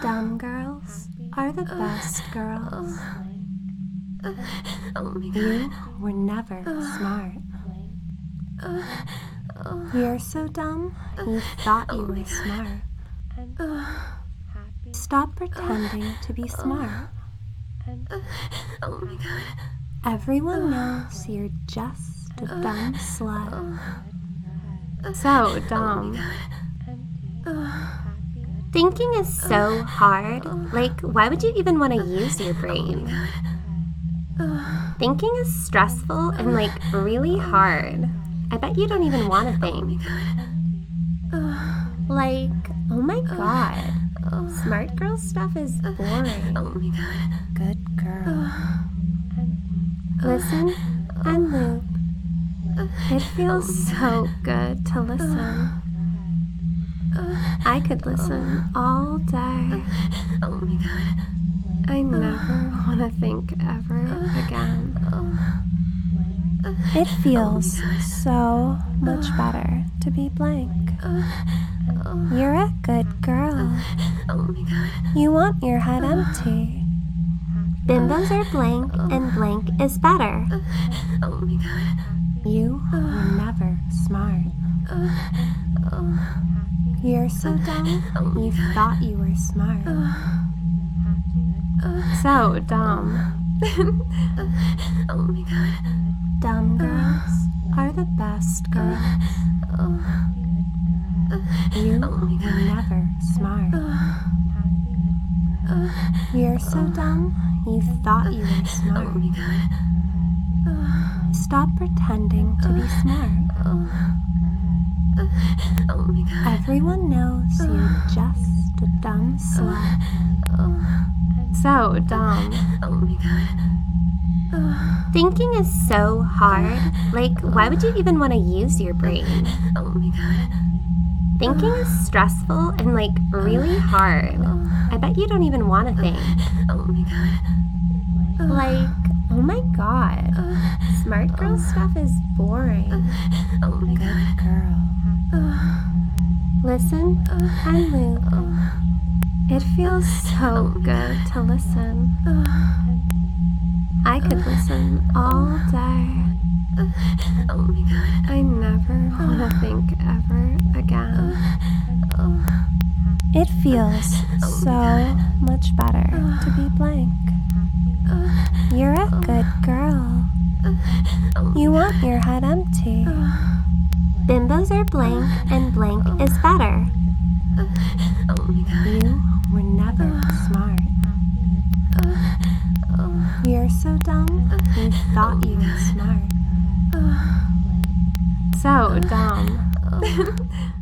Dumb girls are the best girls. You were never smart. You're so dumb, you thought you were smart. Stop pretending to be smart. Everyone knows you're just a dumb slut. So dumb. Thinking is so hard. Like, why would you even want to use your brain? Thinking is stressful and, like, really hard. I bet you don't even want to think. Like, oh my god. Smart girl stuff is boring. Good girl. Listen and loop. It feels so good to listen. I could listen all day. I never want to think ever again. It feels so much better to be blank. You're a good girl. You want your head empty. Bimbos are blank and blank is better. You were never smart. You're so dumb, you thought you were smart. So dumb. Dumb girls are the best girls. You were never smart. You're so dumb, you thought you were smart. Stop pretending to be smart. Everyone knows you're just a dumb slut. So dumb. Thinking is so hard. Like, why would you even want to use your brain? Thinking is stressful and, like, really hard. I bet you don't even want to think. Like, oh my god. Smart girl stuff is boring. Good girl. Listen and loop. It feels so good to listen. I could listen all day. I never want to think ever again. It feels so much better to be blank. You're a good girl. You want your head empty. Bimbos are blank and blank is better. You were never smart. You're so dumb, you thought you were smart. So dumb.